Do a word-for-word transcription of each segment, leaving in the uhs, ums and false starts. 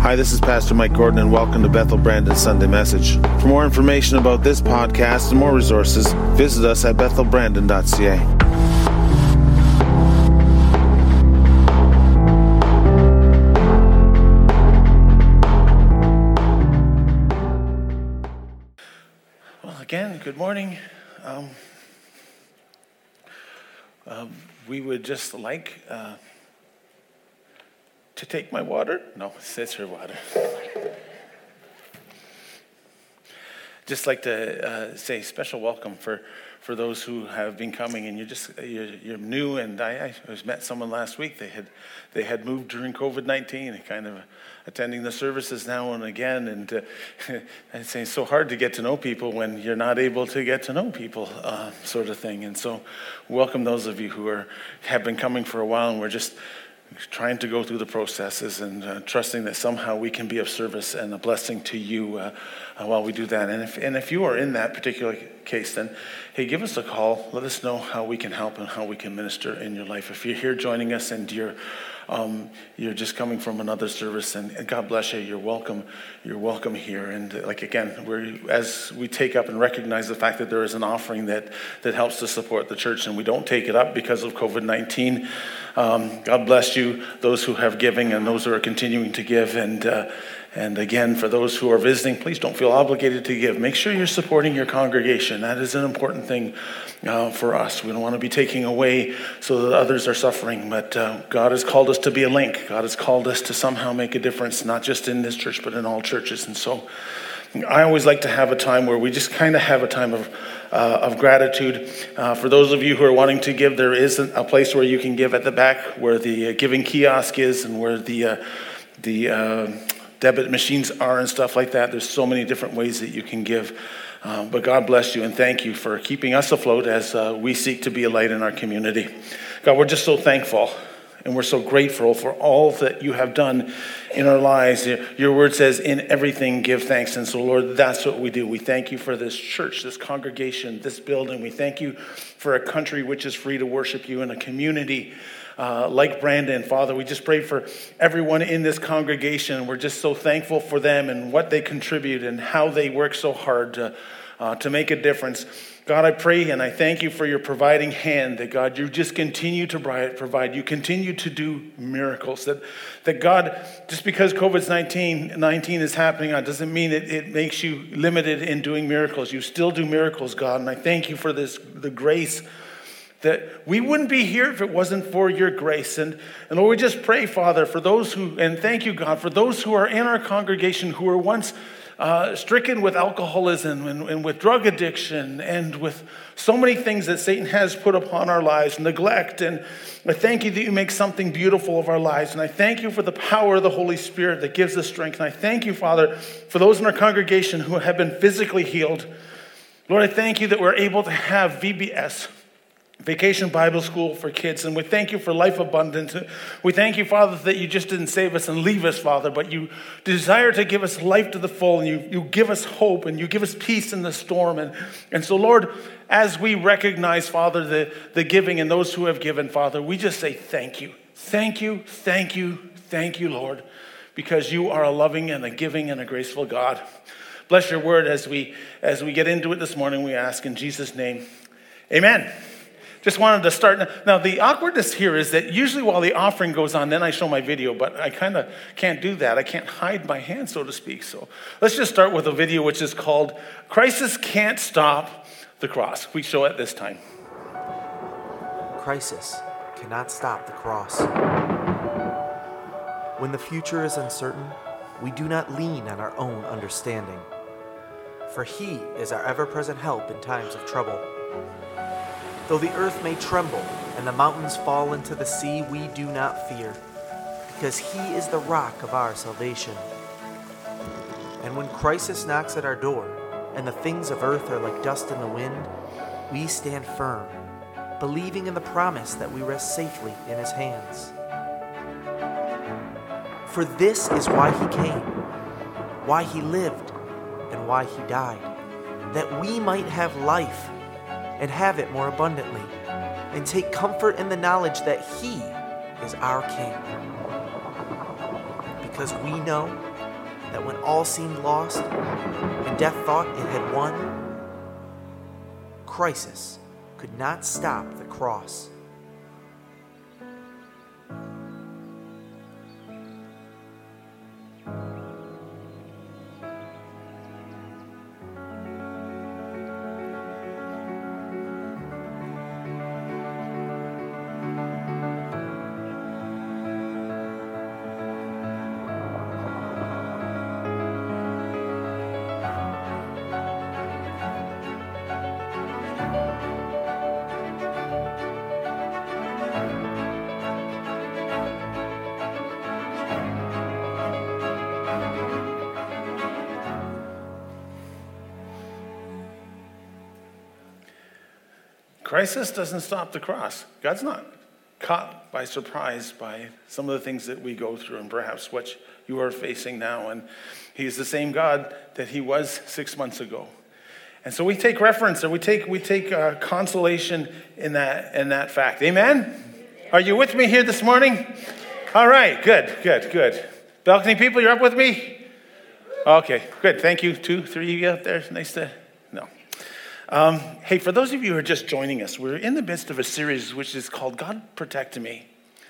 Hi, this is Pastor Mike Gordon, and welcome to Bethel Brandon Sunday Message. For more information about this podcast and more resources, visit us at bethel brandon dot c a. Well, again, good morning. Um, uh, we would just like... Uh, To take my water? No, it's her water. Just like to uh, say special welcome for, for those who have been coming, and you're just you're, you're new. And I, I met someone last week. They had they had moved during covid nineteen, and kind of attending the services now and again. And uh, I'd say it's so hard to get to know people when you're not able to get to know people, uh, sort of thing. And so, welcome those of you who are have been coming for a while, and we're just trying to go through the processes and uh, trusting that somehow we can be of service and a blessing to you uh, uh, while we do that. And if and if you are in that particular case, then hey, give us a call. Let us know how we can help and how we can minister in your life. If you're here joining us and you're um, you're just coming from another service, and, and God bless you, you're welcome. You're welcome here. And uh, like again, we're as we take up and recognize the fact that there is an offering that that helps to support the church, and we don't take it up because of covid nineteen. Um, God bless you, those who have giving and those who are continuing to give. And uh, and again, for those who are visiting, please don't feel obligated to give. Make sure you're supporting your congregation. That is an important thing uh, for us. We don't want to be taking away so that others are suffering. But uh, God has called us to be a link. God has called us to somehow make a difference, not just in this church, but in all churches. And so I always like to have a time where we just kind of have a time of Uh, of gratitude. Uh, for those of you who are wanting to give, there is a place where you can give at the back, where the uh, giving kiosk is, and where the uh, the uh, debit machines are and stuff like that. There's so many different ways that you can give. Uh, but God bless you, and thank you for keeping us afloat as uh, we seek to be a light in our community. God, we're just so thankful. And we're so grateful for all that you have done in our lives. Your word says, in everything give thanks. And so, Lord, that's what we do. We thank you for this church, this congregation, this building. We thank you for a country which is free to worship you, and a community uh, like Brandon. Father, we just pray for everyone in this congregation. We're just so thankful for them and what they contribute and how they work so hard to, uh, to make a difference. God, I pray and I thank you for your providing hand, that God, you just continue to provide. You continue to do miracles. That, that God, just because covid nineteen is happening, it doesn't mean it, it makes you limited in doing miracles. You still do miracles, God. And I thank you for this, the grace that we wouldn't be here if it wasn't for your grace. And, and Lord, we just pray, Father, for those who, and thank you, God, for those who are in our congregation who were once Uh, stricken with alcoholism and, and with drug addiction and with so many things that Satan has put upon our lives, neglect. And I thank you that you make something beautiful of our lives. And I thank you for the power of the Holy Spirit that gives us strength. And I thank you, Father, for those in our congregation who have been physically healed. Lord, I thank you that we're able to have V B S, Vacation Bible School for Kids. And we thank you for Life Abundance. We thank you, Father, that you just didn't save us and leave us, Father, but you desire to give us life to the full, and you, you give us hope, and you give us peace in the storm. And, and so, Lord, as we recognize, Father, the, the giving and those who have given, Father, we just say thank you. Thank you, thank you, thank you, Lord, because you are a loving and a giving and a graceful God. Bless your word as we, as we get into it this morning, we ask in Jesus' name, amen. Just wanted to start. Now, the awkwardness here is that usually while the offering goes on, then I show my video, but I kind of can't do that. I can't hide my hand, so to speak. So let's just start with a video which is called Crisis Can't Stop the Cross. We show it this time. Crisis cannot stop the cross. When the future is uncertain, we do not lean on our own understanding, for he is our ever-present help in times of trouble. Though the earth may tremble and the mountains fall into the sea, we do not fear, because he is the rock of our salvation. And when crisis knocks at our door and the things of earth are like dust in the wind, we stand firm, believing in the promise that we rest safely in his hands. For this is why he came, why he lived, and why he died, that we might have life and have it more abundantly, and take comfort in the knowledge that he is our King. Because we know that when all seemed lost and death thought it had won, crisis could not stop the cross. Crisis doesn't stop the cross. God's not caught by surprise by some of the things that we go through and perhaps what you are facing now. And he's the same God that he was six months ago. And so we take reference and we take we take uh, consolation in that in that fact. Amen? Are you with me here this morning? All right, good, good, good. Balcony people, you're up with me? Okay, good. Thank you. Two, three of you out there. Nice to no. Um, hey, for those of you who are just joining us, we're in the midst of a series which is called God Protect Me.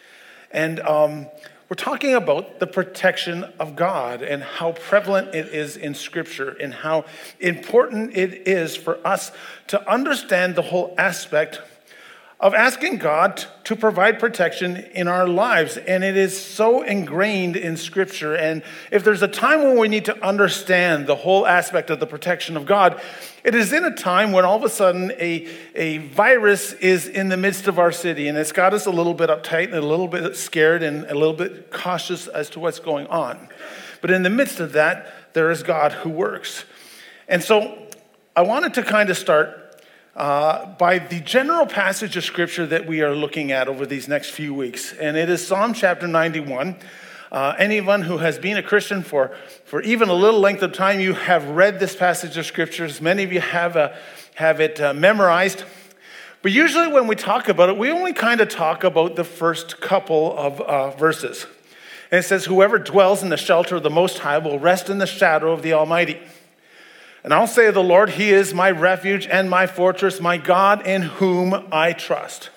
And um, we're talking about the protection of God and how prevalent it is in Scripture and how important it is for us to understand the whole aspect of asking God to provide protection in our lives. And it is so ingrained in Scripture. And if there's a time when we need to understand the whole aspect of the protection of God, it is in a time when all of a sudden a, a virus is in the midst of our city. And it's got us a little bit uptight and a little bit scared and a little bit cautious as to what's going on. But in the midst of that, there is God who works. And so I wanted to kind of start Uh, by the general passage of Scripture that we are looking at over these next few weeks. And it is Psalm chapter ninety-one. Uh, anyone who has been a Christian for, for even a little length of time, you have read this passage of Scriptures. Many of you have, uh, have it uh, memorized. But usually when we talk about it, we only kind of talk about the first couple of uh, verses. And it says, whoever dwells in the shelter of the Most High will rest in the shadow of the Almighty. And I'll say of the Lord, he is my refuge and my fortress, my God in whom I trust.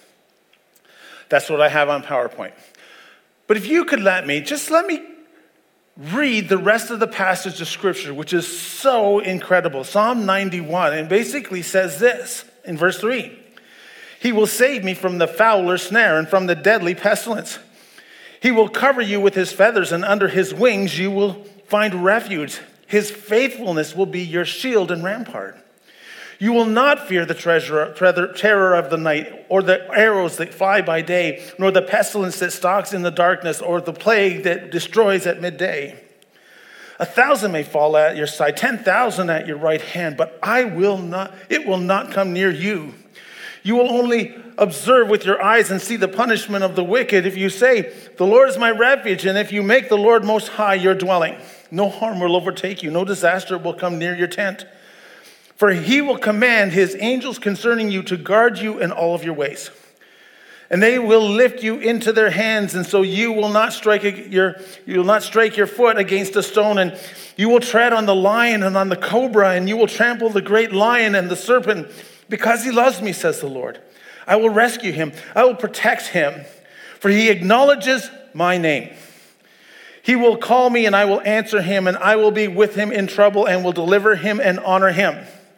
That's what I have on PowerPoint. But if you could let me, just let me read the rest of the passage of Scripture, which is so incredible. Psalm ninety-one, and basically says this in verse three. He will save me from the fowler's snare and from the deadly pestilence. He will cover you with his feathers, and under his wings you will find refuge. His faithfulness will be your shield and rampart. You will not fear the treasure, terror of the night, or the arrows that fly by day, nor the pestilence that stalks in the darkness, or the plague that destroys at midday. A thousand may fall at your side, ten thousand at your right hand, but I will not, it will not come near you. You will only observe with your eyes and see the punishment of the wicked if you say, the Lord is my refuge, and if you make the Lord Most High your dwelling. No harm will overtake you. No disaster will come near your tent. For he will command his angels concerning you to guard you in all of your ways. And they will lift you into their hands, and so you will not strike your you will not strike your foot against a stone. And you will tread on the lion and on the cobra, and you will trample the great lion and the serpent. Because he loves me, says the Lord, I will rescue him. I will protect him, for he acknowledges my name. He will call me and I will answer him, and I will be with him in trouble and will deliver him and honor him.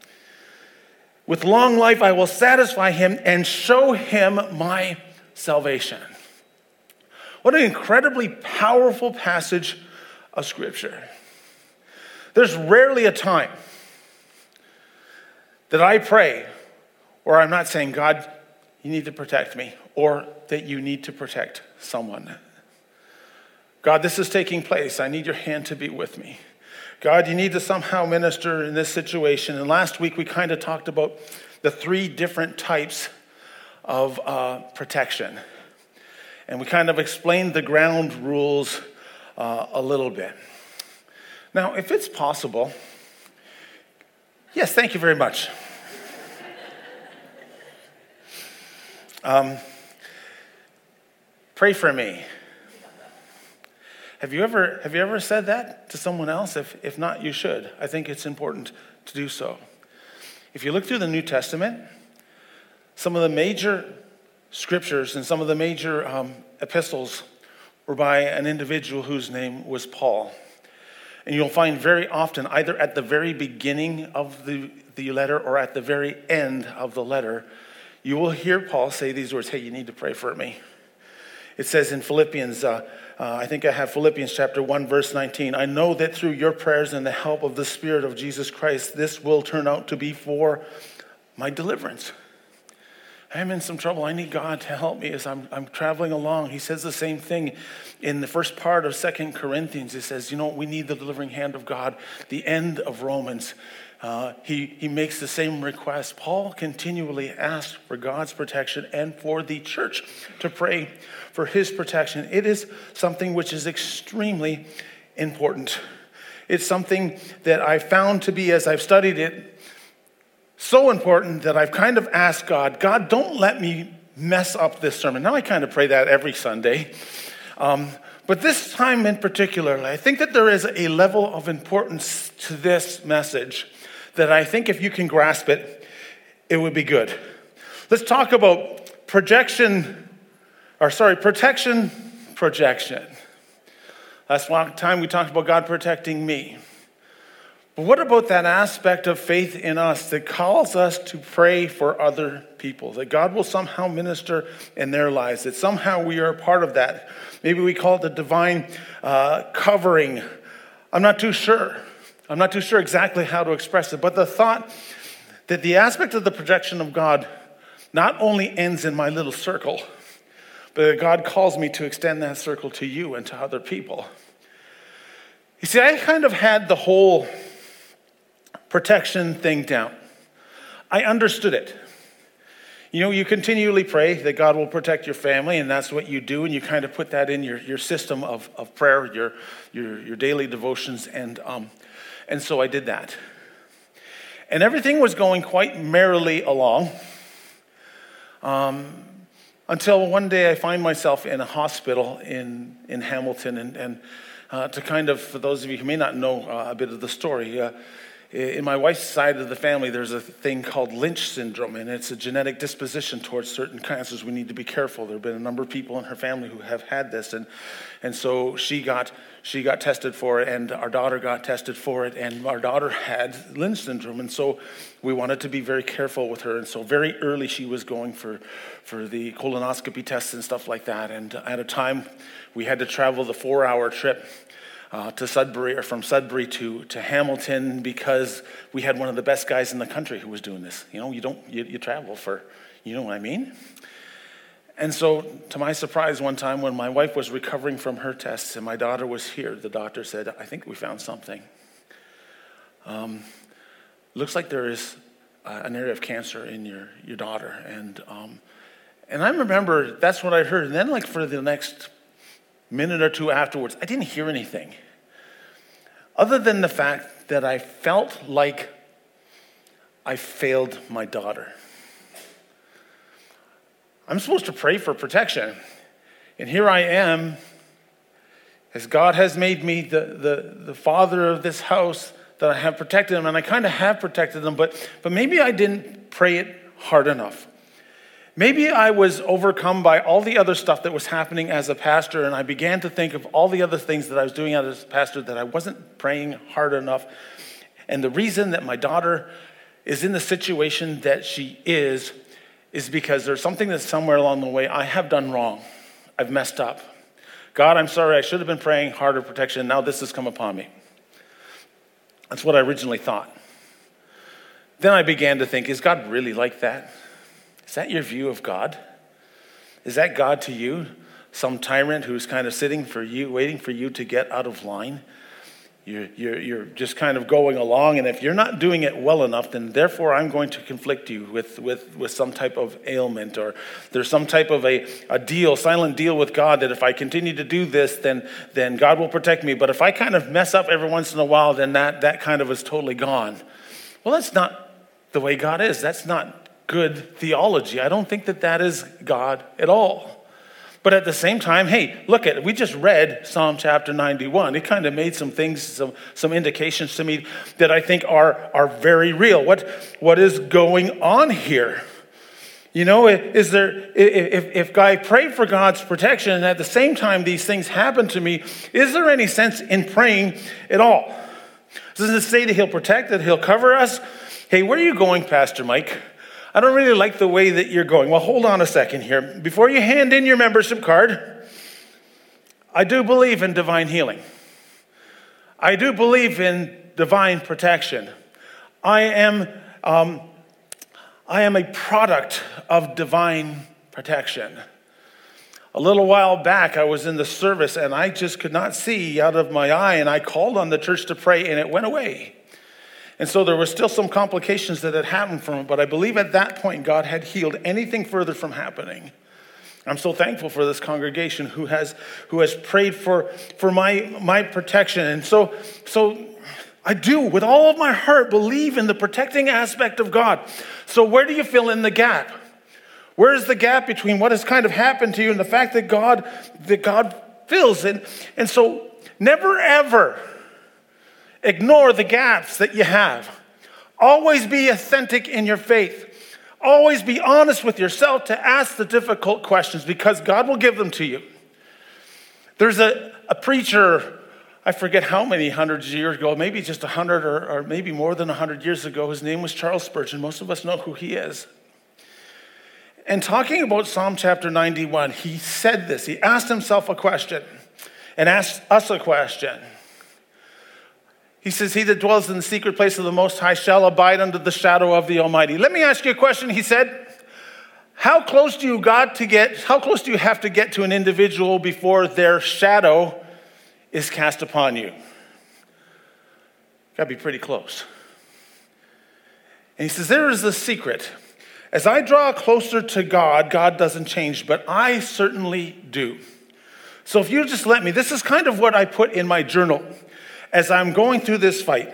With long life I will satisfy him and show him my salvation. What an incredibly powerful passage of Scripture. There's rarely a time that I pray or I'm not saying, God, you need to protect me, or that you need to protect someone. God, this is taking place. I need your hand to be with me. God, you need to somehow minister in this situation. And last week we kind of talked about the three different types of uh, protection. And we kind of explained the ground rules uh, a little bit. Now, if it's possible, yes, thank you very much. Um, pray for me. Have you ever have you ever said that to someone else? If if not, you should. I think it's important to do so. If you look through the New Testament, some of the major scriptures and some of the major um, epistles were by an individual whose name was Paul. And you'll find very often, either at the very beginning of the, the letter or at the very end of the letter, you will hear Paul say these words, hey, you need to pray for me. It says in Philippians, uh, uh, I think I have Philippians chapter one, verse nineteen, I know that through your prayers and the help of the Spirit of Jesus Christ, this will turn out to be for my deliverance. I'm in some trouble. I need God to help me as I'm, I'm traveling along. He says the same thing in the first part of Second Corinthians. He says, you know, we need the delivering hand of God. The end of Romans, uh, he, he makes the same request. Paul continually asks for God's protection and for the church to pray for his protection. It is something which is extremely important. It's something that I found to be, as I've studied it, so important that I've kind of asked God, God, don't let me mess up this sermon. Now I kind of pray that every Sunday. Um, but this time in particular, I think that there is a level of importance to this message that I think if you can grasp it, it would be good. Let's talk about projection, or sorry, protection, projection. Last time we talked about God protecting me. But what about that aspect of faith in us that calls us to pray for other people? That God will somehow minister in their lives. That somehow we are a part of that. Maybe we call it the divine uh, covering. I'm not too sure. I'm not too sure exactly how to express it. But the thought that the aspect of the projection of God not only ends in my little circle, but that God calls me to extend that circle to you and to other people. You see, I kind of had the whole protection thing down. I understood it. You know, you continually pray that God will protect your family, and that's what you do, and you kind of put that in your, your system of, of prayer, your, your your daily devotions, and um, and so I did that. And everything was going quite merrily along um, until one day I find myself in a hospital in, in Hamilton, and, and uh, to kind of, for those of you who may not know uh, a bit of the story, uh, in my wife's side of the family, there's a thing called Lynch syndrome, and it's a genetic disposition towards certain cancers. We need to be careful. There have been a number of people in her family who have had this, and and so she got she got tested for it, and our daughter got tested for it, and our daughter had Lynch syndrome, and so we wanted to be very careful with her, and so very early she was going for for the colonoscopy tests and stuff like that, and at a time we had to travel the four-hour trip Uh, to Sudbury, or from Sudbury to, to Hamilton, because we had one of the best guys in the country who was doing this. You know, you don't, you, you travel for, you know what I mean? And so, to my surprise, one time when my wife was recovering from her tests and my daughter was here, the doctor said, I think we found something. Um, looks like there is uh, an area of cancer in your, your daughter. And, um, and I remember that's what I heard. And then like for the next minute or two afterwards, I didn't hear anything. Other than the fact that I felt like I failed my daughter. I'm supposed to pray for protection. And here I am, as God has made me the, the, the father of this house, that I have protected them, and I kind of have protected them, but, but maybe I didn't pray it hard enough. Maybe I was overcome by all the other stuff that was happening as a pastor, and I began to think of all the other things that I was doing as a pastor that I wasn't praying hard enough. And the reason that my daughter is in the situation that she is, is because there's something that's somewhere along the way I have done wrong. I've messed up. God, I'm sorry, I should have been praying harder protection. Now this has come upon me. That's what I originally thought. Then I began to think, is God really like that? Is that your view of God? Is that God to you? Some tyrant who's kind of sitting for you, waiting for you to get out of line? You're, you're, you're just kind of going along, and if you're not doing it well enough, then therefore I'm going to conflict you with, with, with some type of ailment, or there's some type of a, a deal, silent deal with God, that if I continue to do this, then, then God will protect me. But if I kind of mess up every once in a while, then that, that kind of is totally gone. Well, that's not the way God is. That's not good theology. I don't think that that is God at all. But at the same time, hey, look at it. We just read Psalm chapter ninety-one. It kind of made some things, some, some indications to me that I think are, are very real. What, what is going on here? You know, is there, if, if I pray for God's protection and at the same time these things happen to me, is there any sense in praying at all? Doesn't it say that he'll protect, that he'll cover us? Hey, where are you going, Pastor Mike? I don't really like the way that you're going. Well, hold on a second here. Before you hand in your membership card, I do believe in divine healing. I do believe in divine protection. I am... Um, I am a product of divine protection. A little while back, I was in the service and I just could not see out of my eye, and I called on the church to pray and it went away. And so there were still some complications that had happened from it, but I believe at that point God had healed anything further from happening. I'm so thankful for this congregation who has who has prayed for, for my, my protection. And so so I do, with all of my heart, believe in the protecting aspect of God. So where do you fill in the gap? Where is the gap between what has kind of happened to you and the fact that God, that God fills in? And so never ever ignore the gaps that you have. Always be authentic in your faith. Always be honest with yourself to ask the difficult questions, because God will give them to you. There's a, a preacher, I forget how many hundreds of years ago, maybe just a hundred or, or maybe more than a hundred years ago. His name was Charles Spurgeon. Most of us know who he is. And talking about Psalm chapter ninety-one, he said this. He asked himself a question and asked us a question. He says, he that dwells in the secret place of the Most High shall abide under the shadow of the Almighty. Let me ask you a question, he said. How close do you got to get, how close do you have to get to an individual before their shadow is cast upon you? Got to be pretty close. And he says, there is the secret. As I draw closer to God, God doesn't change, but I certainly do. So if you just let me, this is kind of what I put in my journal as I'm going through this fight.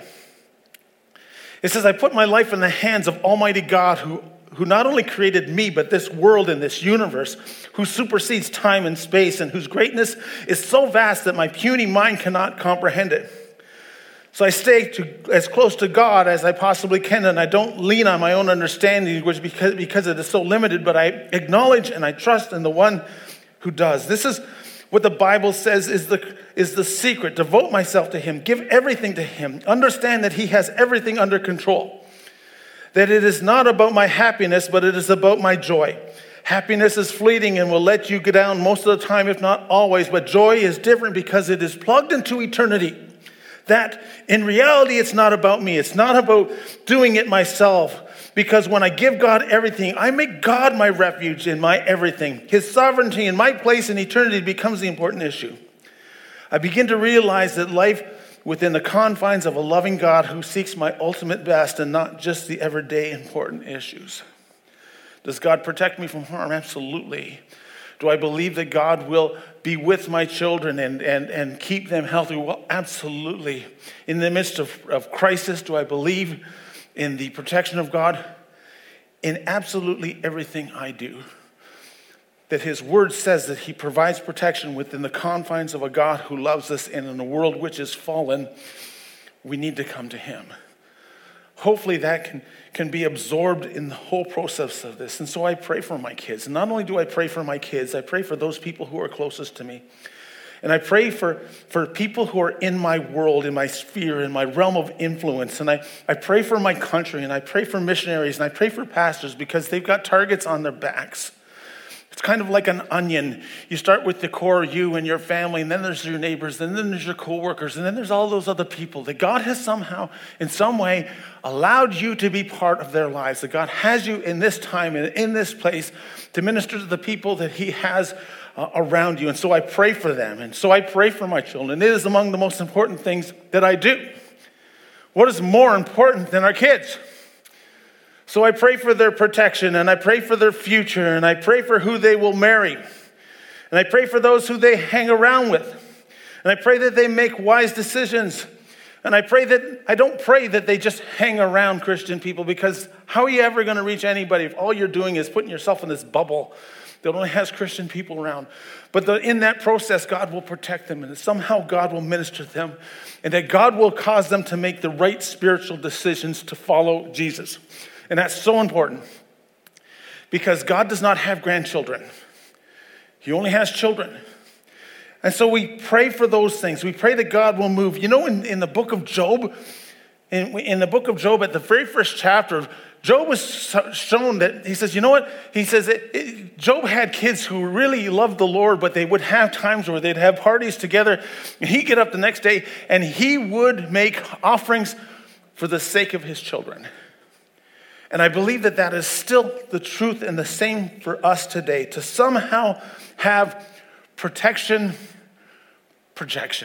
It says, I put my life in the hands of Almighty God, who, who not only created me, but this world and this universe, who supersedes time and space, and whose greatness is so vast that my puny mind cannot comprehend it. So I stay to, as close to God as I possibly can, and I don't lean on my own understanding, which because, because it is so limited, but I acknowledge and I trust in the one who does. This is what the Bible says is the, is the secret. Devote myself to him. Give everything to him. Understand that he has everything under control. That it is not about my happiness, but it is about my joy. Happiness is fleeting and will let you go down most of the time, if not always. But joy is different because it is plugged into eternity. That in reality, it's not about me. It's not about doing it myself. Because when I give God everything, I make God my refuge and my everything. His sovereignty and my place in eternity becomes the important issue. I begin to realize that life within the confines of a loving God who seeks my ultimate best and not just the everyday important issues. Does God protect me from harm? Absolutely. Do I believe that God will be with my children and, and, and keep them healthy? Well, absolutely. In the midst of, of crisis, do I believe in the protection of God? In absolutely everything I do. That his word says that he provides protection within the confines of a God who loves us, and in a world which is fallen, we need to come to him. Hopefully that can, can be absorbed in the whole process of this. And so I pray for my kids. And not only do I pray for my kids, I pray for those people who are closest to me. And I pray for, for people who are in my world, in my sphere, in my realm of influence. And I, I pray for my country, and I pray for missionaries, and I pray for pastors, because they've got targets on their backs. It's kind of like an onion. You start with the core, you and your family, and then there's your neighbors, and then there's your coworkers, and then there's all those other people that God has somehow, in some way, allowed you to be part of their lives. That God has you in this time and in this place to minister to the people that he has uh, around you. And so I pray for them, and so I pray for my children. It is among the most important things that I do. What is more important than our kids? So I pray for their protection, and I pray for their future, and I pray for who they will marry. And I pray for those who they hang around with. And I pray that they make wise decisions. And I pray that, I don't pray that they just hang around Christian people, because how are you ever going to reach anybody if all you're doing is putting yourself in this bubble that only has Christian people around. But the, in that process, God will protect them, and somehow God will minister to them, and that God will cause them to make the right spiritual decisions to follow Jesus. And that's so important, because God does not have grandchildren. He only has children. And so we pray for those things. We pray that God will move. You know, in, in the book of Job, in, in the book of Job, at the very first chapter, Job was shown that, he says, you know what? He says, it, it, Job had kids who really loved the Lord, but they would have times where they'd have parties together. And he'd get up the next day and he would make offerings for the sake of his children. And I believe that that is still the truth and the same for us today, to somehow have protection, projection.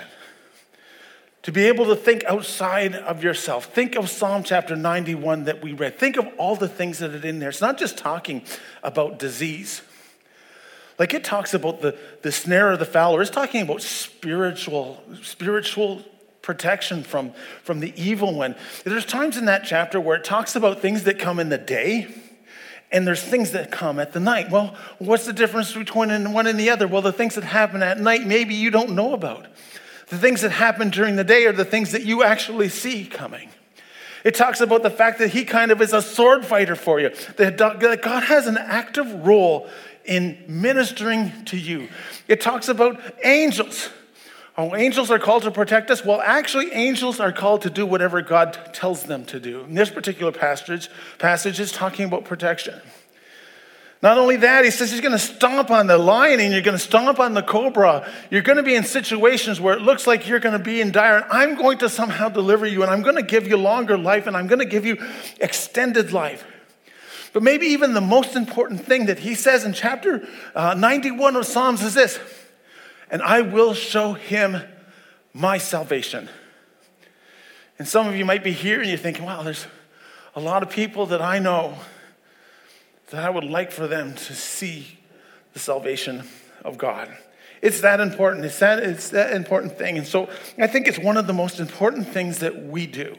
To be able to think outside of yourself. Think of Psalm chapter ninety-one that we read. Think of all the things that are in there. It's not just talking about disease. Like it talks about the, the snare of the fowler. It's talking about spiritual, spiritual protection from, from the evil one. There's times in that chapter where it talks about things that come in the day, and there's things that come at the night. Well, what's the difference between one and the other? Well, the things that happen at night, maybe you don't know about. The things that happen during the day are the things that you actually see coming. It talks about the fact that he kind of is a sword fighter for you. That God has an active role in ministering to you. It talks about angels. Oh, angels are called to protect us. Well, actually, angels are called to do whatever God tells them to do. In this particular passage, passage is talking about protection. Not only that, he says he's going to stomp on the lion and you're going to stomp on the cobra. You're going to be in situations where it looks like you're going to be in dire. And I'm going to somehow deliver you, and I'm going to give you longer life, and I'm going to give you extended life. But maybe even the most important thing that he says in chapter uh, ninety-one of Psalms is this: and I will show him my salvation. And some of you might be here and you're thinking, wow, there's a lot of people that I know that I would like for them to see the salvation of God. It's that important. It's that, it's that important thing. And so I think it's one of the most important things that we do.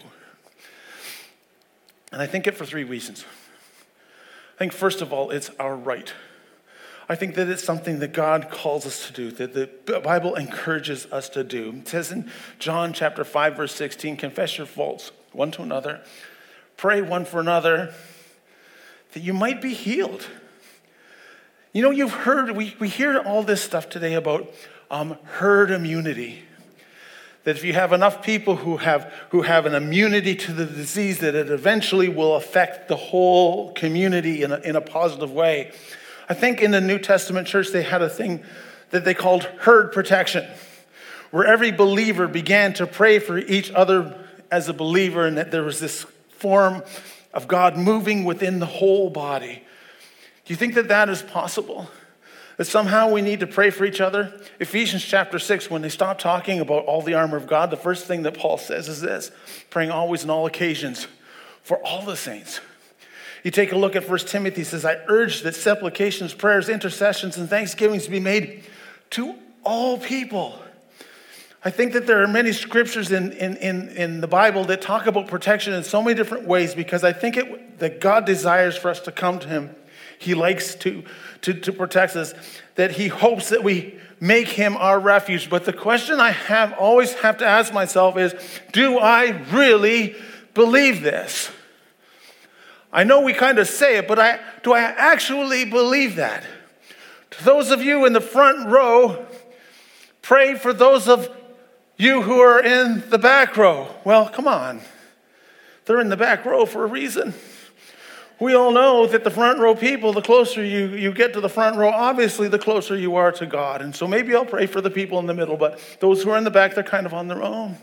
And I think it for three reasons. I think, first of all, it's our right. I think that it's something that God calls us to do, that the Bible encourages us to do. It says in John chapter five, verse sixteen, confess your faults one to another, pray one for another, that you might be healed. You know, you've heard, we, we hear all this stuff today about um, herd immunity. That if you have enough people who have who have an immunity to the disease, that it eventually will affect the whole community in a, in a positive way. I think in the New Testament church, they had a thing that they called herd protection, where every believer began to pray for each other as a believer, and that there was this form of God moving within the whole body. Do you think that that is possible? That somehow we need to pray for each other? Ephesians chapter six, when they stop talking about all the armor of God, the first thing that Paul says is this: praying always on all occasions for all the saints. You take a look at First Timothy, says, I urge that supplications, prayers, intercessions, and thanksgivings be made to all people. I think that there are many scriptures in, in, in, in the Bible that talk about protection in so many different ways, because I think it, that God desires for us to come to him. He likes to, to, to protect us, that he hopes that we make him our refuge. But the question I have always have to ask myself is, do I really believe this? I know we kind of say it, but I, do I actually believe that? To those of you in the front row, pray for those of you who are in the back row. Well, come on. They're in the back row for a reason. We all know that the front row people, the closer you, you get to the front row, obviously the closer you are to God. And so maybe I'll pray for the people in the middle, but those who are in the back, they're kind of on their own.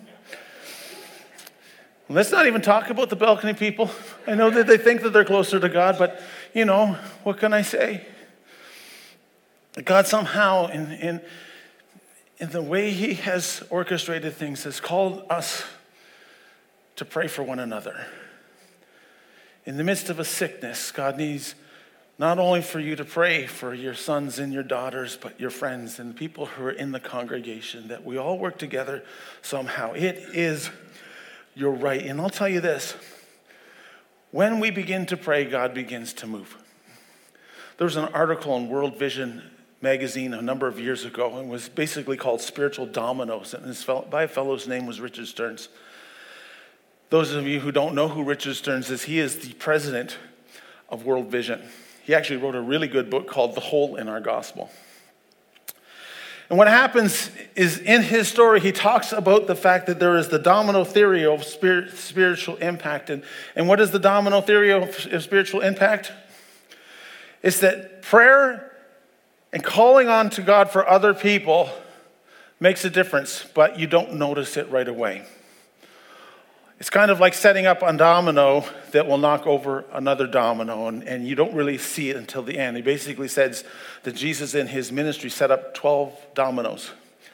Let's not even talk about the balcony people. I know that they think that they're closer to God, but, you know, what can I say? God somehow, in, in, in the way he has orchestrated things, has called us to pray for one another. In the midst of a sickness, God needs not only for you to pray for your sons and your daughters, but your friends and the people who are in the congregation, that we all work together somehow. It is your right. And I'll tell you this, when we begin to pray, God begins to move. There was an article in World Vision magazine a number of years ago, and it was basically called Spiritual Dominoes, and this fellow, by a fellow's name was Richard Stearns. Those of you who don't know who Richard Stearns is, he is the president of World Vision. He actually wrote a really good book called The Hole in Our Gospel. And what happens is in his story, he talks about the fact that there is the domino theory of spirit, spiritual impact. And, and what is the domino theory of, of spiritual impact? It's that prayer and calling on to God for other people makes a difference, but you don't notice it right away. It's kind of like setting up a domino that will knock over another domino, and, and you don't really see it until the end. He basically says that Jesus in his ministry set up twelve dominoes.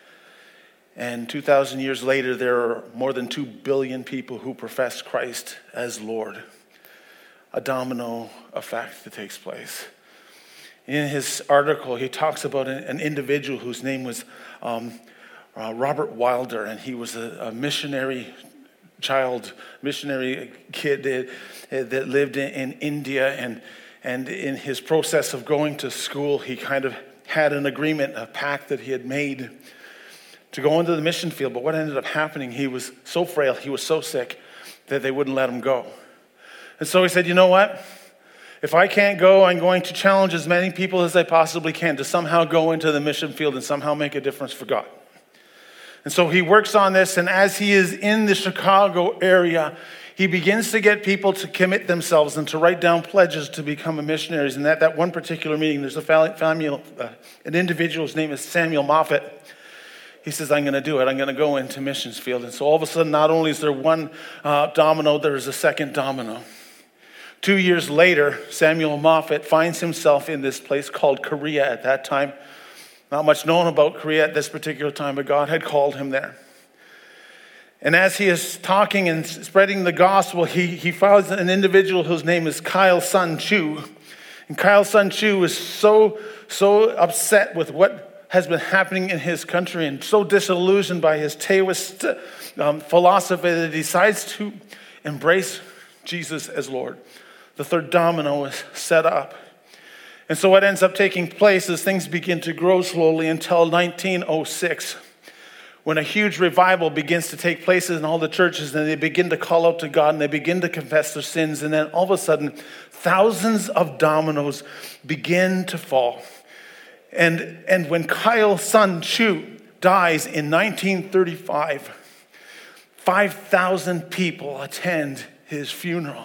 And two thousand years later, there are more than two billion people who profess Christ as Lord. A domino effect that takes place. In his article, he talks about an individual whose name was um, uh, Robert Wilder, and he was a, a missionary child, missionary kid that, that lived in, in India, and and in his process of going to school, he kind of had an agreement, a pact that he had made to go into the mission field. But what ended up happening, he was so frail, he was so sick that they wouldn't let him go. And so he said, you know what? If I can't go, I'm going to challenge as many people as I possibly can to somehow go into the mission field and somehow make a difference for God. And so he works on this, and as he is in the Chicago area, he begins to get people to commit themselves and to write down pledges to become a missionaries. And at that one particular meeting, there's a family, uh, an individual, his name is Samuel Moffett. He says, I'm going to do it. I'm going to go into missions field. And so all of a sudden, not only is there one uh, domino, there is a second domino. Two years later, Samuel Moffett finds himself in this place called Korea at that time. Not much known about Korea at this particular time, but God had called him there. And as he is talking and spreading the gospel, he, he finds an individual whose name is Kyle Sun Chu. And Kyle Sun Chu is so, so upset with what has been happening in his country and so disillusioned by his Taoist um, philosophy that he decides to embrace Jesus as Lord. The third domino is set up. And so what ends up taking place is things begin to grow slowly until nineteen oh six, when a huge revival begins to take place in all the churches, and they begin to call out to God and they begin to confess their sins. And then all of a sudden, thousands of dominoes begin to fall. And, and when Kyle Sun Chu dies in nineteen thirty-five, five thousand people attend his funeral.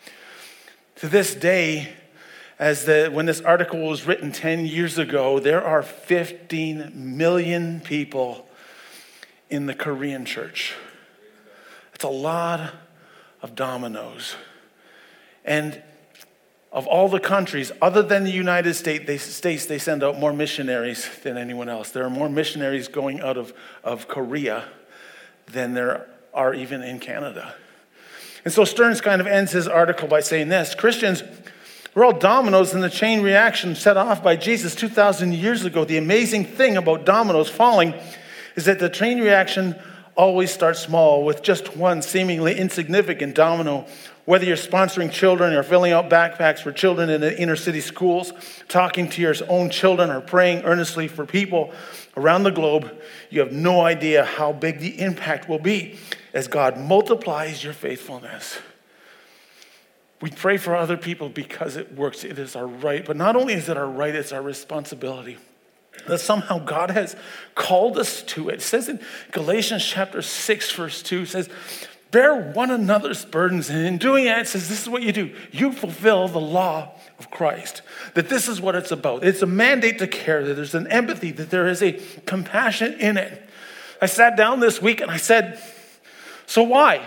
To this day, as the, when this article was written ten years ago, there are fifteen million people in the Korean church. It's a lot of dominoes. And of all the countries, other than the United States, they, States, they send out more missionaries than anyone else. There are more missionaries going out of, of Korea than there are even in Canada. And so Stearns kind of ends his article by saying this: Christians, we're all dominoes in the chain reaction set off by Jesus two thousand years ago. The amazing thing about dominoes falling is that the chain reaction always starts small with just one seemingly insignificant domino. Whether you're sponsoring children or filling out backpacks for children in the inner city schools, talking to your own children, or praying earnestly for people around the globe, you have no idea how big the impact will be as God multiplies your faithfulness. We pray for other people because it works. It is our right. But not only is it our right, it's our responsibility. That somehow God has called us to it. It says in Galatians chapter six, verse two, it says, bear one another's burdens. And in doing that, it says, this is what you do. You fulfill the law of Christ. That this is what it's about. It's a mandate to care, that there's an empathy, that there is a compassion in it. I sat down this week and I said, so why?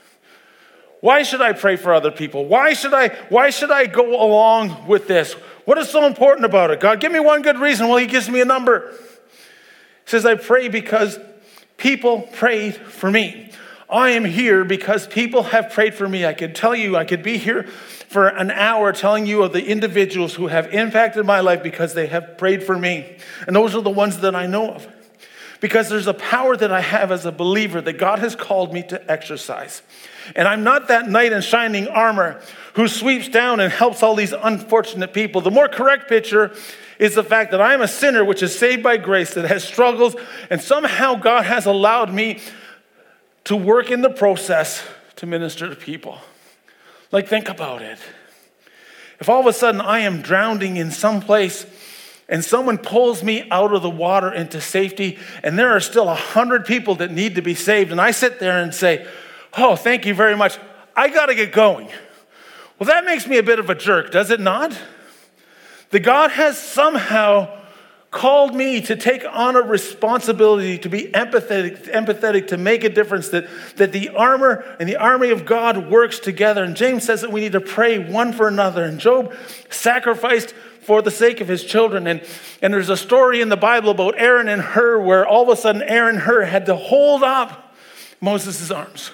Why should I pray for other people? Why should I, why should I go along with this? What is so important about it? God, give me one good reason. Well, he gives me a number. He says, I pray because people prayed for me. I am here because people have prayed for me. I could tell you, I could be here for an hour telling you of the individuals who have impacted my life because they have prayed for me. And those are the ones that I know of. because there's a power that I have as a believer that God has called me to exercise. And I'm not that knight in shining armor who sweeps down and helps all these unfortunate people. The more correct picture is the fact that I am a sinner which is saved by grace, that has struggles, and somehow God has allowed me to work in the process to minister to people. Like, think about it. If all of a sudden I am drowning in some place and someone pulls me out of the water into safety, and there are still a hundred people that need to be saved, and I sit there and say, oh, thank you very much, I got to get going. Well, that makes me a bit of a jerk, does it not? That God has somehow called me to take on a responsibility to be empathetic, empathetic to make a difference, that, that the armor and the army of God works together. And James says that we need to pray one for another. And Job sacrificed for the sake of his children. And, and there's a story in the Bible about Aaron and Hur, where all of a sudden Aaron and Hur had to hold up Moses' arms.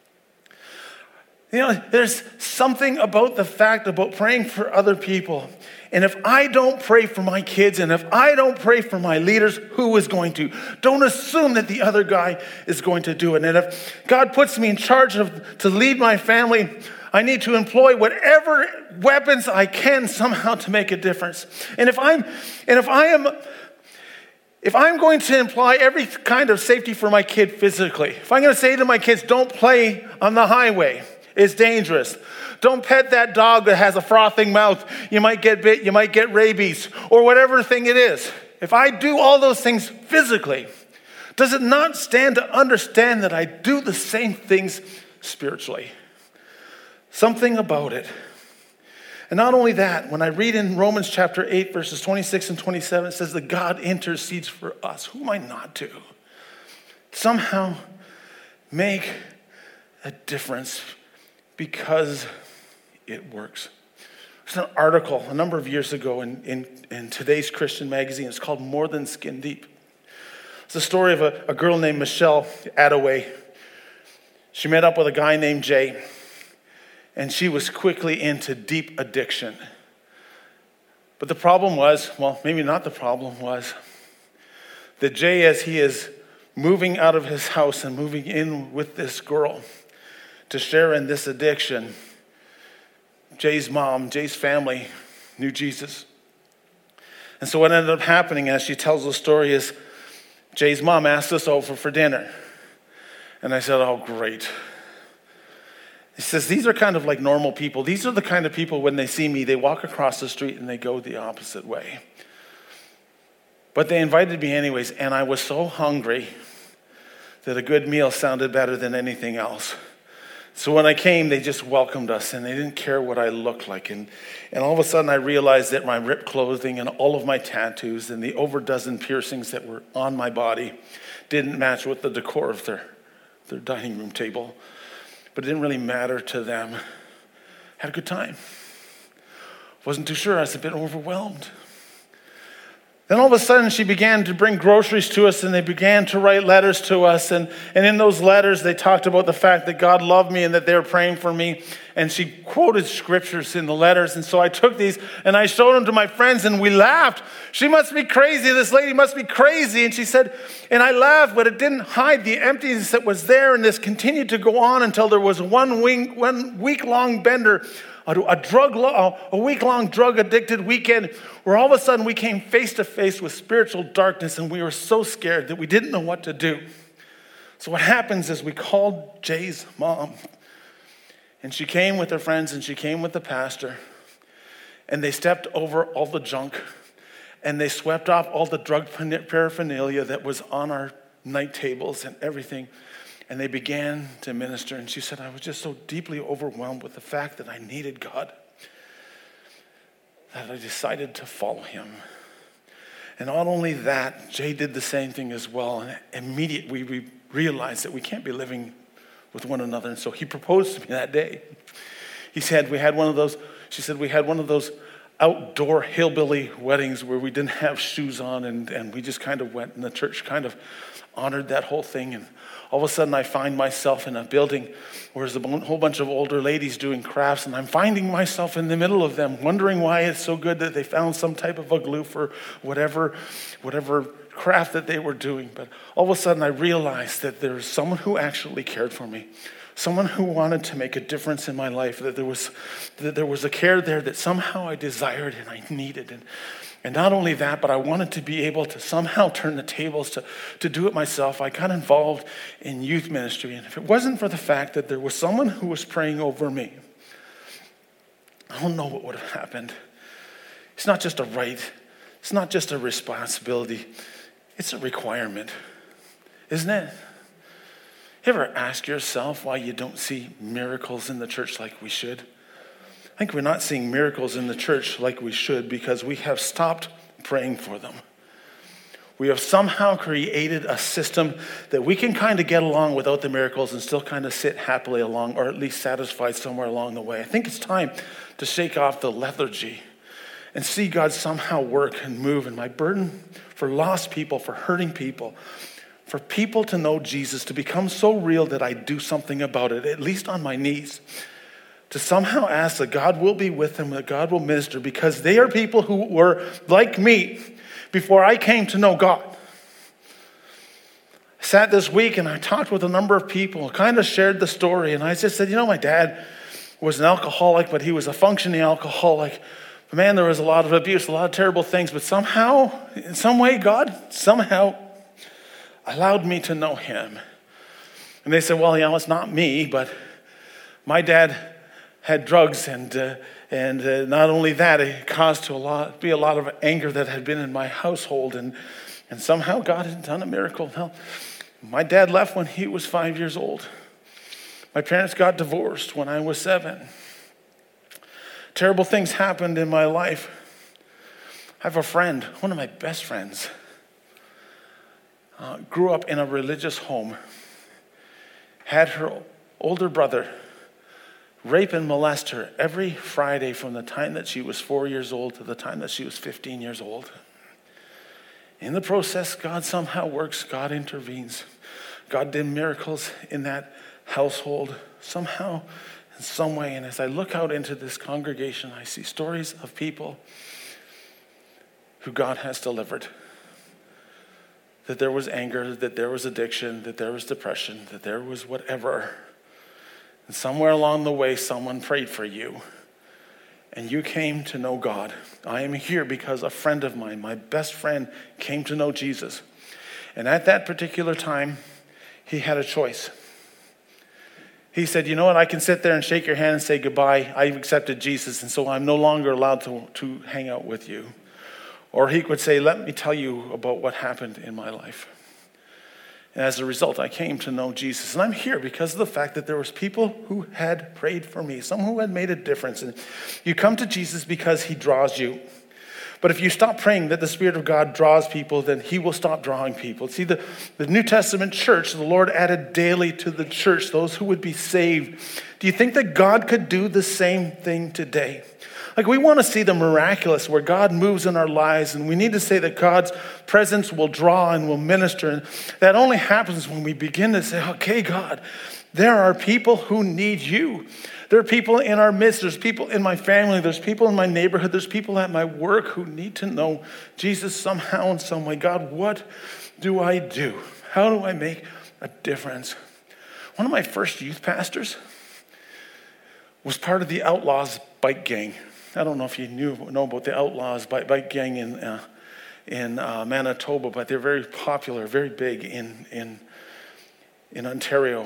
You know, there's something about the fact about praying for other people. And if I don't pray for my kids, and if I don't pray for my leaders, who is going to? Don't assume that the other guy is going to do it. And if God puts me in charge of to lead my family, I need to employ whatever weapons I can somehow to make a difference. And if I'm, and if I am, if I'm going to imply every kind of safety for my kid physically, if I'm going to say to my kids, don't play on the highway, it's dangerous. Don't pet that dog that has a frothing mouth. You might get bit, you might get rabies, or whatever thing it is. If I do all those things physically, does it not stand to understand that I do the same things spiritually? Something about it. And not only that, when I read in Romans chapter eight, verses twenty-six and twenty-seven, it says that God intercedes for us. Who am I not to? Somehow make a difference because it works. There's an article a number of years ago in, in, in today's Christian magazine. It's called More Than Skin Deep. It's the story of a, a girl named Michelle Attaway. She met up with a guy named Jay, and she was quickly into deep addiction. But the problem was, well, maybe not the problem, was that Jay, as he is moving out of his house and moving in with this girl to share in this addiction, Jay's mom, Jay's family knew Jesus. And so what ended up happening, as she tells the story, is Jay's mom asked us over for dinner. And I said, oh, great. He says, these are kind of like normal people. These are the kind of people, when they see me, they walk across the street and they go the opposite way. But they invited me anyways, and I was so hungry that a good meal sounded better than anything else. So when I came, they just welcomed us, and they didn't care what I looked like. And, and all of a sudden, I realized that my ripped clothing and all of my tattoos and the over dozen piercings that were on my body didn't match with the decor of their, their dining room table. But it didn't really matter to them. Had a good time. Wasn't too sure. I was a bit overwhelmed. Then all of a sudden, she began to bring groceries to us, and they began to write letters to us. And, and in those letters, they talked about the fact that God loved me and that they were praying for me. And she quoted scriptures in the letters. And so I took these, and I showed them to my friends, and we laughed. She must be crazy. This lady must be crazy. And she said, and I laughed, but it didn't hide the emptiness that was there. And this continued to go on until there was one, wing, one week-long bender, a drug, a week-long drug-addicted weekend where all of a sudden we came face-to-face with spiritual darkness, and we were so scared that we didn't know what to do. So what happens is we called Jay's mom, and she came with her friends, and she came with the pastor, and they stepped over all the junk, and they swept off all the drug paraphernalia that was on our night tables and everything. And they began to minister. And she said, I was just so deeply overwhelmed with the fact that I needed God that I decided to follow him. And not only that, Jay did the same thing as well. And immediately we realized that we can't be living with one another. And so he proposed to me that day. He said, we had one of those, she said, we had one of those outdoor hillbilly weddings where we didn't have shoes on, and, and we just kind of went, and the church kind of honored that whole thing. And all of a sudden I find myself in a building where there's a whole bunch of older ladies doing crafts, and I'm finding myself in the middle of them, wondering why it's so good that they found some type of a glue for whatever, whatever craft that they were doing. But all of a sudden I realized that there was someone who actually cared for me. Someone who wanted to make a difference in my life, that there was that there was a care there that somehow I desired and I needed. And, and not only that, but I wanted to be able to somehow turn the tables, to, to do it myself. I got involved in youth ministry. And if it wasn't for the fact that there was someone who was praying over me, I don't know what would have happened. It's not just a right. It's not just a responsibility. It's a requirement, isn't it? You ever ask yourself why you don't see miracles in the church like we should? I think we're not seeing miracles in the church like we should because we have stopped praying for them. We have somehow created a system that we can kind of get along without the miracles and still kind of sit happily along, or at least satisfied somewhere along the way. I think it's time to shake off the lethargy and see God somehow work and move. And my burden for lost people, for hurting people, for people to know Jesus, to become so real that I do something about it, at least on my knees, to somehow ask that God will be with them, that God will minister, because they are people who were like me before I came to know God. I sat this week and I talked with a number of people, kind of shared the story, and I just said, you know, my dad was an alcoholic, but he was a functioning alcoholic. But man, there was a lot of abuse, a lot of terrible things, but somehow, in some way, God somehow allowed me to know him. And they said, well, you know, it's not me, but my dad had drugs, and uh, and uh, not only that, it caused to a lot be a lot of anger that had been in my household, and and somehow God had done a miracle. Now, my dad left when he was five years old. My parents got divorced when I was seven. Terrible things happened in my life. I have a friend, one of my best friends, uh, grew up in a religious home, had her older brother rape and molest her every Friday from the time that she was four years old to the time that she was fifteen years old. In the process, God somehow works, God intervenes. God did miracles in that household somehow, in some way. And as I look out into this congregation, I see stories of people who God has delivered. That there was anger, that there was addiction, that there was depression, that there was whatever. And somewhere along the way, someone prayed for you, and you came to know God. I am here because a friend of mine, my best friend, came to know Jesus. And at that particular time, he had a choice. He said, you know what, I can sit there and shake your hand and say goodbye. I've accepted Jesus, and so I'm no longer allowed to, to hang out with you. Or he could say, let me tell you about what happened in my life. And as a result, I came to know Jesus. And I'm here because of the fact that there was people who had prayed for me, some who had made a difference. And you come to Jesus because he draws you. But if you stop praying that the Spirit of God draws people, then he will stop drawing people. See, the, the New Testament church, the Lord added daily to the church those who would be saved. Do you think that God could do the same thing today? Like, we want to see the miraculous where God moves in our lives, and we need to say that God's presence will draw and will minister. And that only happens when we begin to say, okay, God, there are people who need you. There are people in our midst. There's people in my family. There's people in my neighborhood. There's people at my work who need to know Jesus somehow in some way. God, what do I do? How do I make a difference? One of my first youth pastors was part of the Outlaws bike gang. I don't know if you knew know about the Outlaws bike gang in uh, in uh, Manitoba, but they're very popular, very big in in in Ontario.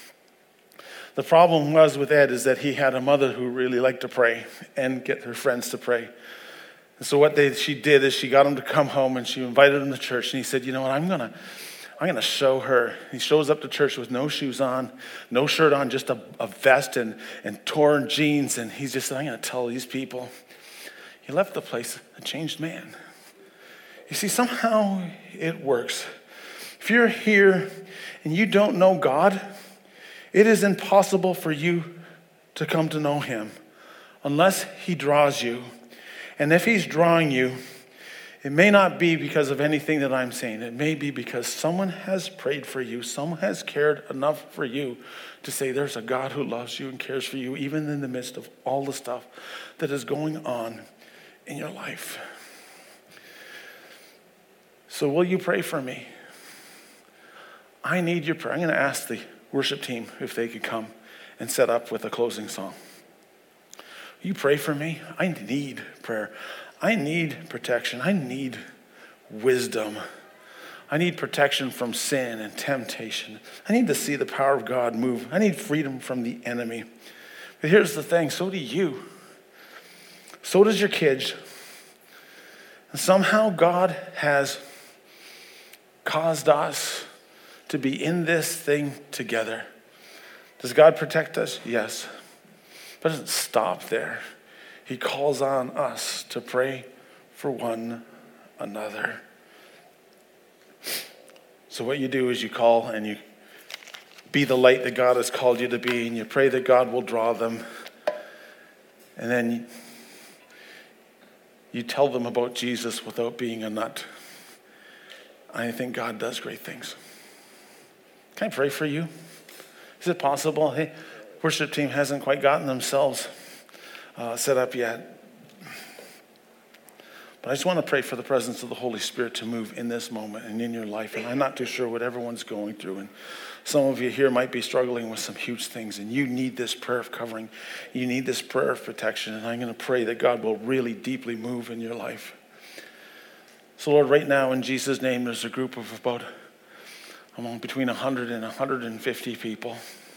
The problem was with Ed is that he had a mother who really liked to pray and get her friends to pray. And so what they she did is she got him to come home and she invited him to church. And he said, you know what, I'm gonna I'm gonna show her. He shows up to church with no shoes on, no shirt on, just a, a vest and, and torn jeans. And he's just, I'm gonna tell these people. He left the place a changed man. You see, somehow it works. If you're here and you don't know God, it is impossible for you to come to know him unless he draws you. And if he's drawing you, it may not be because of anything that I'm saying. It may be because someone has prayed for you. Someone has cared enough for you to say there's a God who loves you and cares for you, even in the midst of all the stuff that is going on in your life. So will you pray for me? I need your prayer. I'm going to ask the worship team if they could come and set up with a closing song. Will you pray for me? I need prayer. I need protection. I need wisdom. I need protection from sin and temptation. I need to see the power of God move. I need freedom from the enemy. But here's the thing, so do you. So does your kids. And somehow God has caused us to be in this thing together. Does God protect us? Yes. But it doesn't stop there. He calls on us to pray for one another. So what you do is you call and you be the light that God has called you to be, and you pray that God will draw them. And then you, you tell them about Jesus without being a nut. I think God does great things. Can I pray for you? Is it possible? Hey, worship team hasn't quite gotten themselves uh, set up yet. But I just want to pray for the presence of the Holy Spirit to move in this moment and in your life. And I'm not too sure what everyone's going through. And some of you here might be struggling with some huge things. And you need this prayer of covering. You need this prayer of protection. And I'm going to pray that God will really deeply move in your life. So Lord, right now in Jesus' name, there's a group of about I'm between one hundred and one hundred fifty people.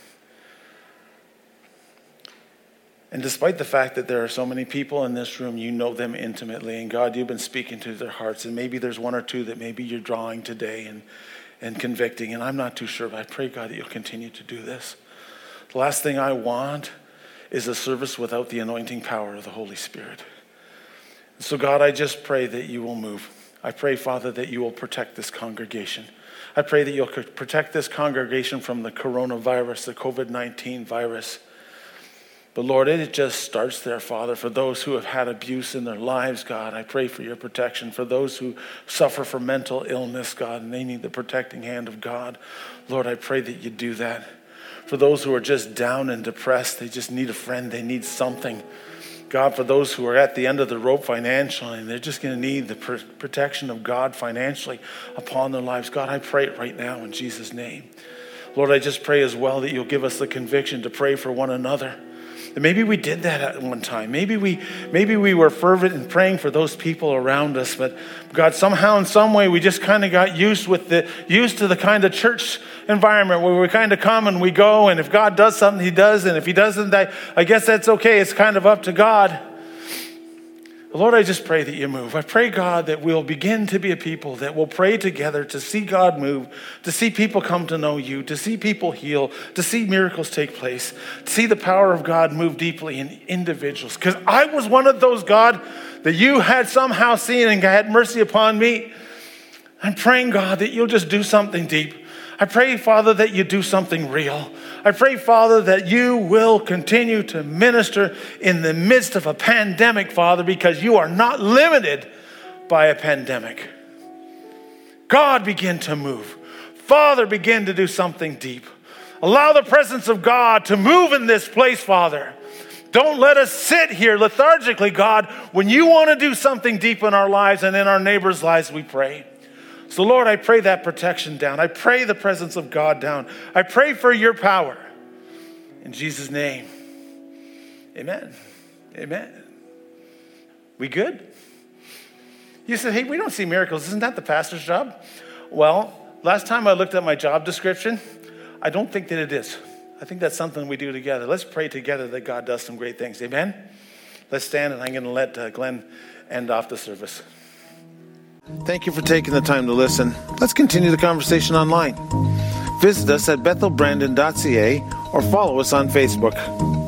And despite the fact that there are so many people in this room, you know them intimately. And God, you've been speaking to their hearts. And maybe there's one or two that maybe you're drawing today and, and convicting. And I'm not too sure, but I pray, God, that you'll continue to do this. The last thing I want is a service without the anointing power of the Holy Spirit. So God, I just pray that you will move. I pray, Father, that you will protect this congregation. I pray that you'll protect this congregation from the coronavirus, the covid nineteen virus. But Lord, it just starts there, Father. For those who have had abuse in their lives, God, I pray for your protection. For those who suffer from mental illness, God, and they need the protecting hand of God, Lord, I pray that you do that. For those who are just down and depressed, they just need a friend, they need something. God, for those who are at the end of the rope financially, and they're just going to need the pr- protection of God financially upon their lives. God, I pray it right now in Jesus' name. Lord, I just pray as well that you'll give us the conviction to pray for one another. And maybe we did that at one time. Maybe we maybe we were fervent in praying for those people around us, but God, somehow in some way we just kind of got used with the used to the kind of church environment where we kind of come and we go, and if God does something, he does, and if he doesn't, I, I guess that's okay. It's kind of up to God. Lord, I just pray that you move. I pray, God, that we'll begin to be a people that will pray together to see God move, to see people come to know you, to see people heal, to see miracles take place, to see the power of God move deeply in individuals. Because I was one of those, God, that you had somehow seen and had mercy upon me. I'm praying, God, that you'll just do something deep. I pray, Father, that you do something real. I pray, Father, that you will continue to minister in the midst of a pandemic, Father, because you are not limited by a pandemic. God, begin to move. Father, begin to do something deep. Allow the presence of God to move in this place, Father. Don't let us sit here lethargically, God, when you want to do something deep in our lives and in our neighbors' lives, we pray. So, Lord, I pray that protection down. I pray the presence of God down. I pray for your power. In Jesus' name, amen. Amen. We good? You said, hey, we don't see miracles. Isn't that the pastor's job? Well, last time I looked at my job description, I don't think that it is. I think that's something we do together. Let's pray together that God does some great things. Amen? Let's stand, and I'm going to let uh, Glenn end off the service. Thank you for taking the time to listen. Let's continue the conversation online. Visit us at bethel brandon dot c a or follow us on Facebook.